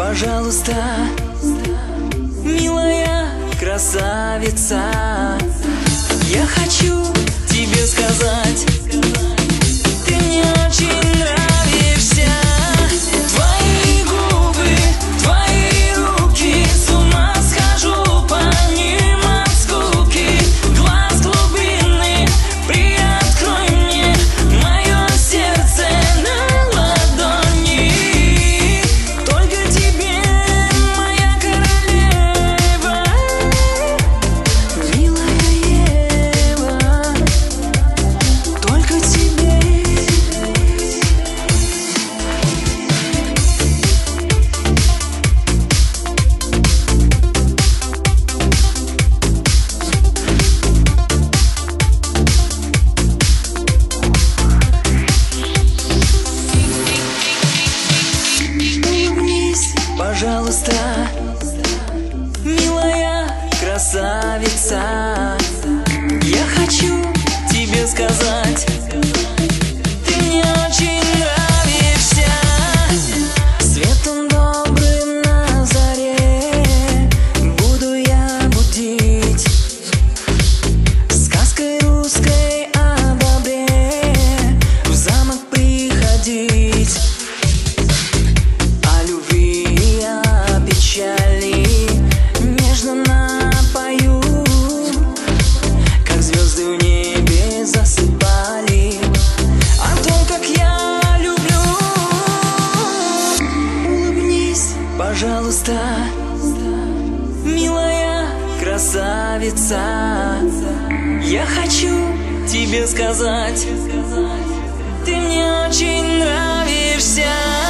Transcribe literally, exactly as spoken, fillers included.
пожалуйста, милая красавица, я хочу тебе сказать, ты мне очень нравишься. Твои губы, твои руки, с ума схожу по ним от скуки. Глаз глубины, приоткрой мне мое сердце на ладони. Только тебе, моя королева, милая Ева, только тебе. Улыбнись, пожалуйста, милая красавица, я хочу тебе сказать, ты мне очень нравишься. Светом добрым на заре буду я будить, сказкой русской о добре в замок приходить. О любви и о печали нежно напою, как звезды в небе засыпали о том, как я люблю. Улыбнись, пожалуйста, милая красавица, я хочу тебе сказать, ты мне очень нравишься.